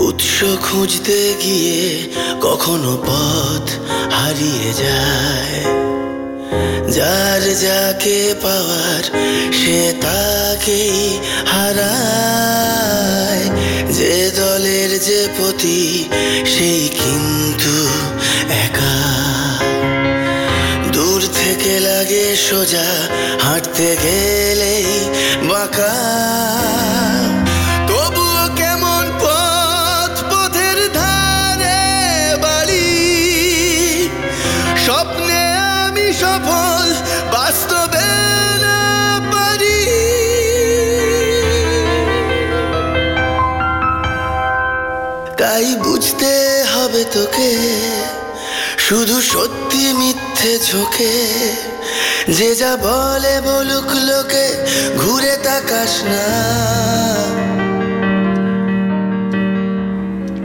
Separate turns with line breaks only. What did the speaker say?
উৎস খুঁজতে গিয়ে কখনো পথ হারিয়ে যায়। যার যাকে পাওয়ার সে তাকেই হারায়। যে দলের যে প্রতি সেই কিন্তু একা। দূর থেকে লাগে সোজা, হাঁটতে গেলেই বাঁকা। তবুও কেমন পথ, পথের ধারে বাড়ি। স্বপ্নে আমি সফল, বাস্তবে না পারি। তাই বুঝতে হবে তোকে, শুধু সত্যি মিথ্যে ঝোঁকে। যে যা বলে বলুক লোকে, ঘুরে তাকাস না।